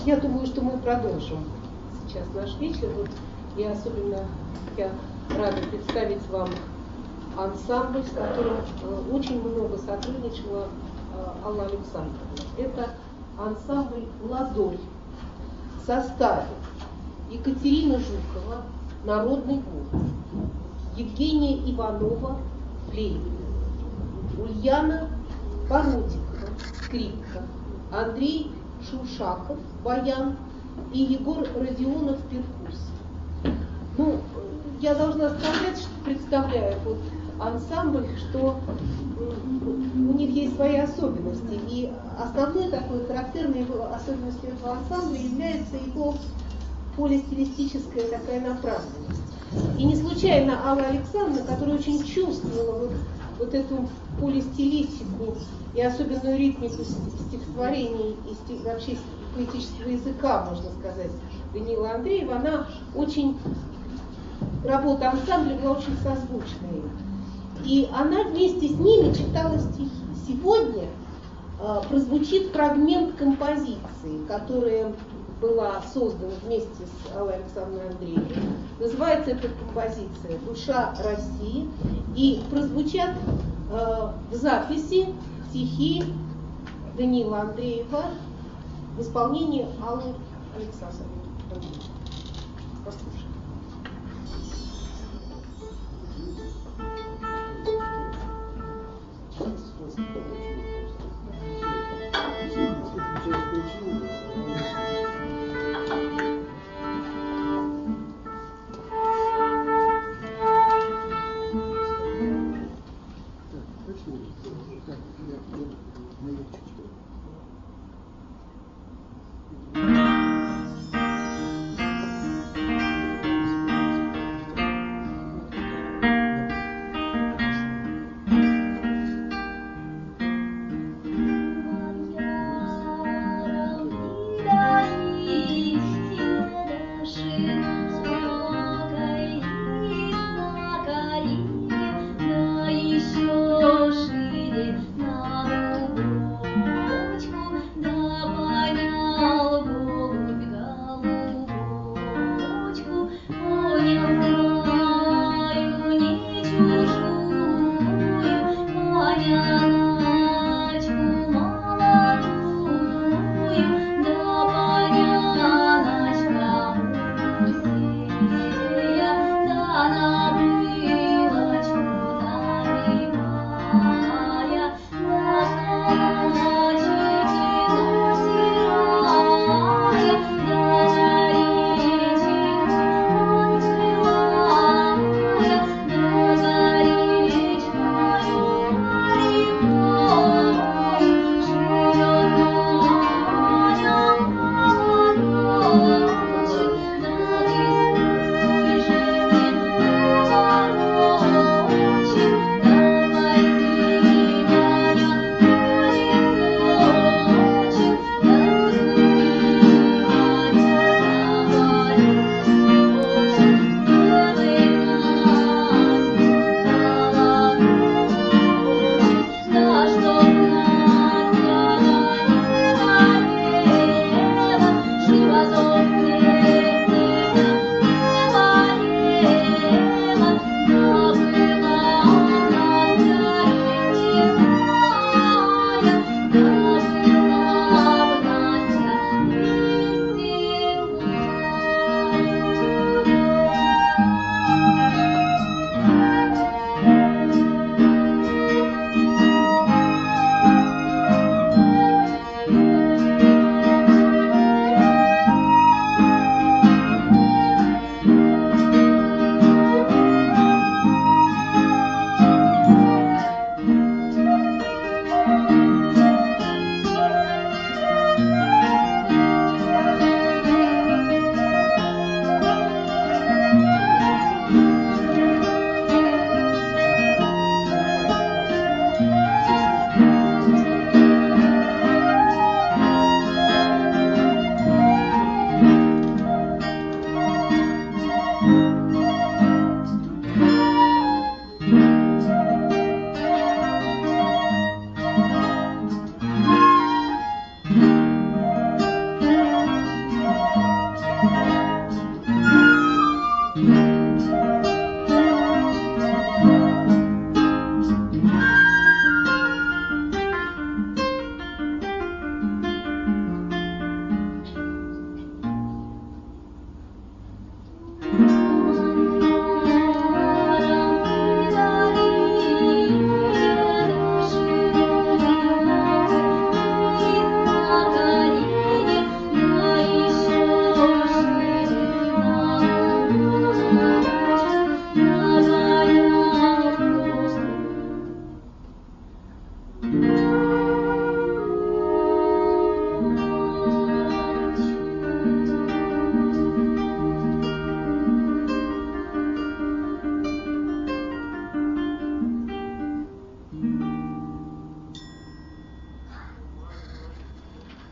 Я думаю, что мы продолжим сейчас наш вечер. Вот, и особенно я рада представить вам ансамбль, с которым очень много сотрудничала Алла Александровна. Это ансамбль «Ладонь» в составе Екатерина Жукова, народный голос, Евгения Иванова, флейта, Ульяна Бородикова, скрипка, Андрей Шушаков, баян и Егор Родионов, перкуссия. Ну, я должна сказать, что представляя вот ансамбль, что у них есть свои особенности. И основной такой характерной особенностью этого ансамбля является его полистилистическая такая направленность. И не случайно Алла Александровна, которая очень чувствовала вот эту полистилистику и особенную ритмику стихотворений и вообще поэтического языка, можно сказать, Даниила Андреева, она очень, работа ансамбля была очень созвучной. И она вместе с ними читала стихи. Сегодня прозвучит фрагмент композиции, которая была создана вместе с Аллой Александровной Андреевой. Называется эта композиция «Душа России». И прозвучат в записи стихи Даниила Андреева в исполнении Аллы Александровны. Послушаем.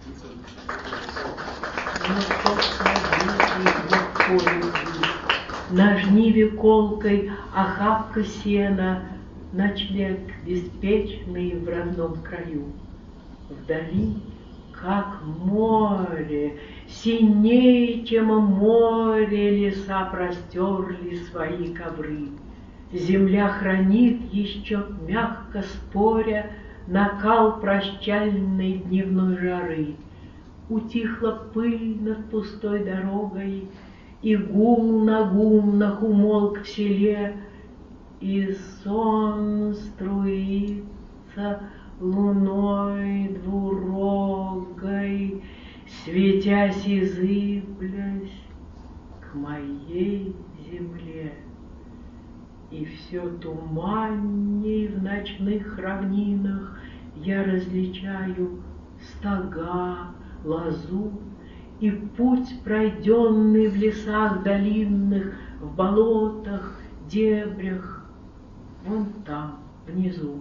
На жниве колкой охапка сена, ночлег беспечный в родном краю. Вдали, как море, синей, чем море, леса простерли свои ковры. Земля хранит еще, мягко споря, накал прощальной дневной жары. Утихла пыль над пустой дорогой, и гул на гумнах умолк в селе, и сон струится луной двурогой, светясь и зыблясь к моей земле. И все туманней в ночных равнинах я различаю стога, лозу и путь, пройденный в лесах долинных, в болотах, дебрях, вон там, внизу.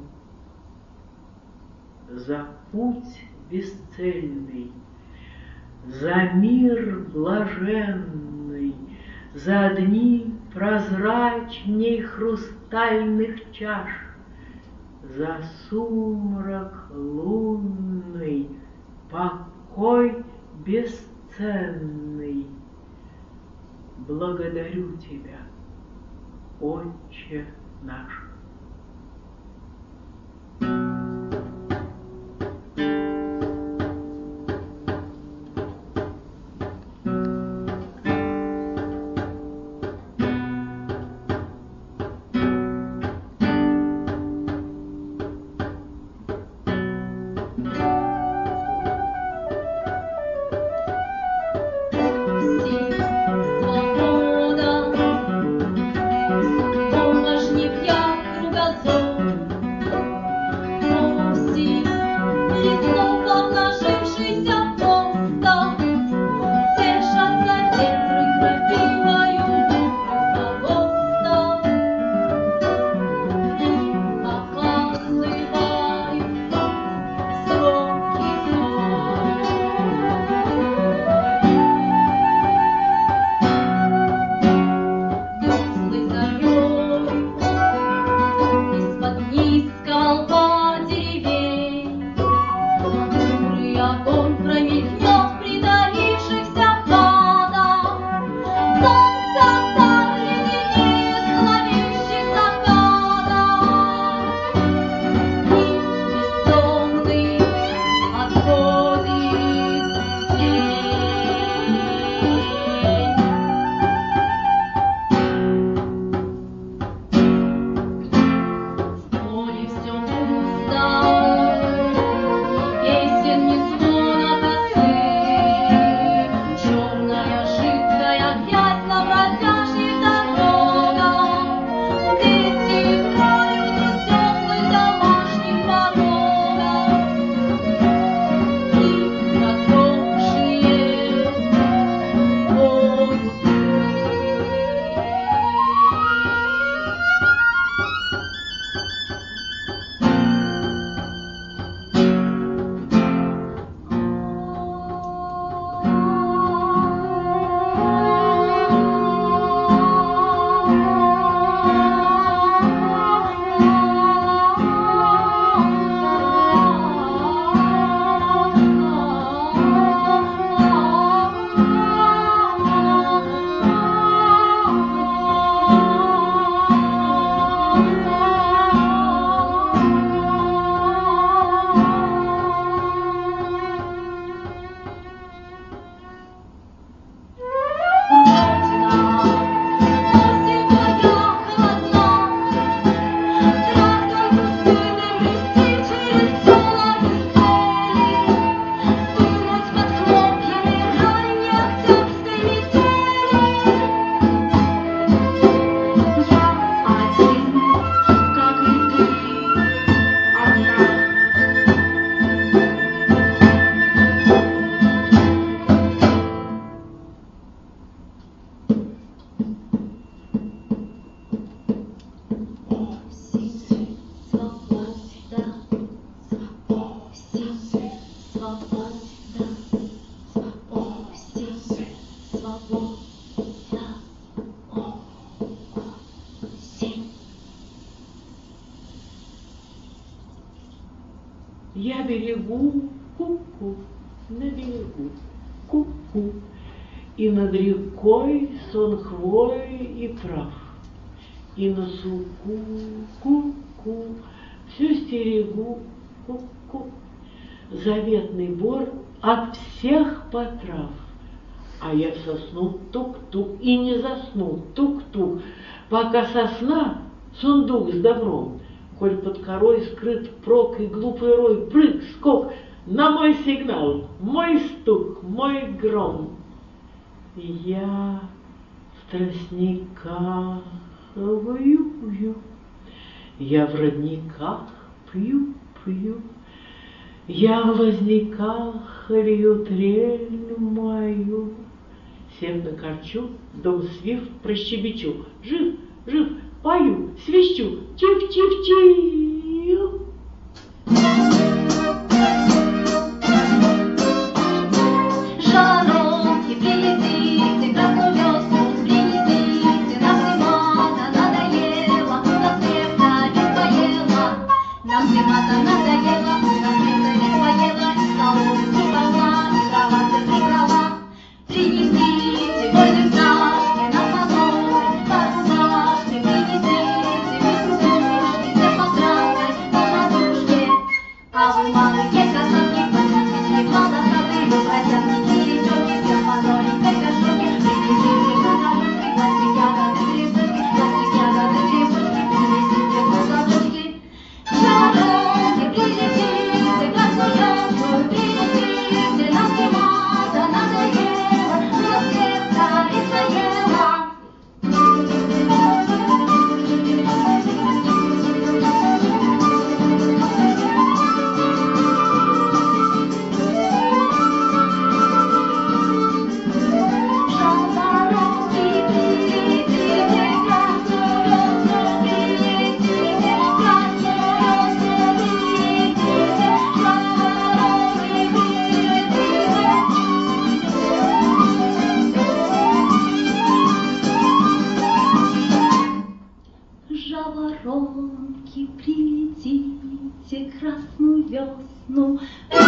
За путь бесцельный, за мир блаженный, за дни прозрачней хрустальных чаш, за сумрак лунный, покой бесценный. Благодарю Тебя, Отче наш. Свобода, слово жнивья. берегу, ку-ку, на берегу, ку-ку. И над рекой сон хвои и прав, и на суку, ку-ку, всю стерегу, ку-ку. Заветный бор от всех потрав, а я сосну тук-тук и не засну, тук-тук, пока сосна сундук с добром, коль под корой скрыт прок и глупый рой, прыг, скок, на мой сигнал, мой стук, мой гром. Я в тростниках вью-вью, я в родниках пью-пью, я в лозняках лью трель мою. Сев на корчу, дом свив, прощебечу, жив, жив, пою, свищу, чив-чив-чив. Жаворонки, прилетите красную весну.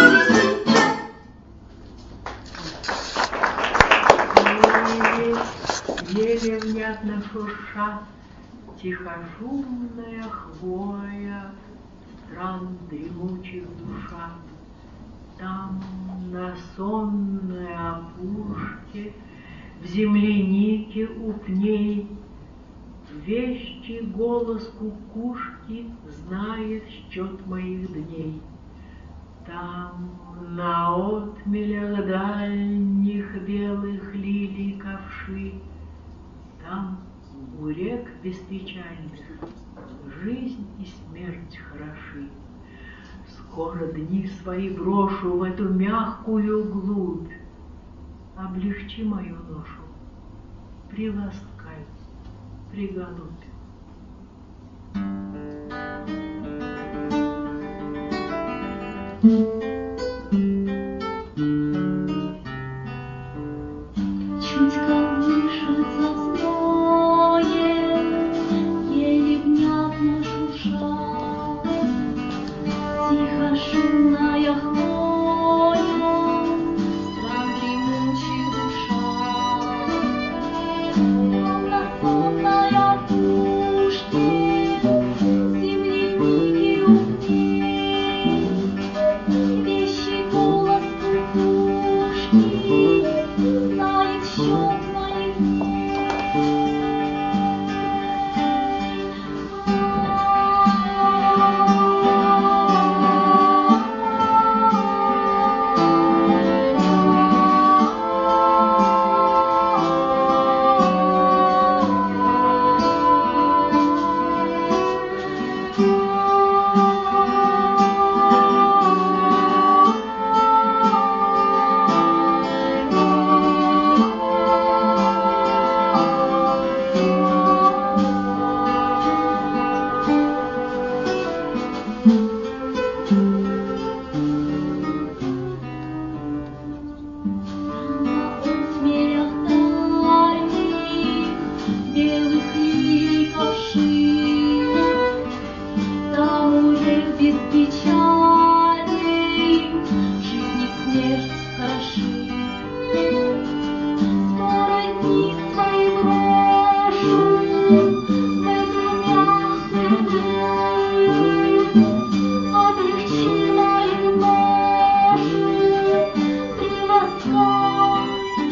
Еле внятно шурша тихошумная хвоя стран дремучих душа. Там на сонной опушке, в землянике у пней, вещий голос кукушки знает счет моих дней. Там на отмелях дальних белых лилий ковши, там у рек беспечальных жизнь и смерть хороши. Скоро дни свои брошу в эту мягкую глубь. Облегчи мою ношу, приласкай, приголубь. Чуть колышется в зное, еле внятно шурша, тихо шумная хвоя, стран дремучих душа. Там на сонной опушке, земляники у пней, сердц хороши. Скоро дни свои брошу в эту мягкую душу, облегчила их ношу приласкай,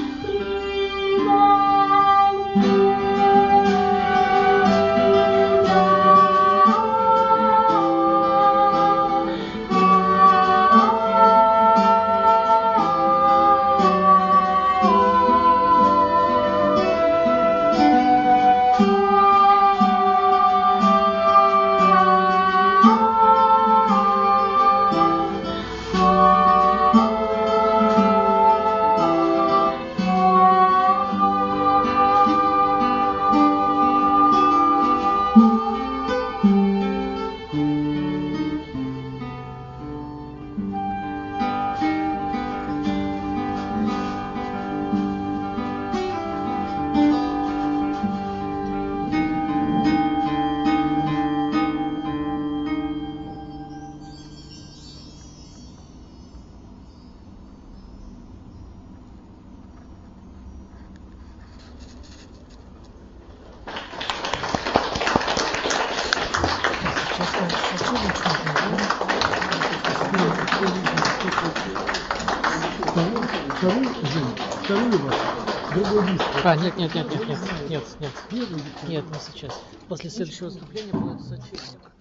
Вторую вас, другой диск. Нет, не сейчас. После следующего выступления будет сочельник.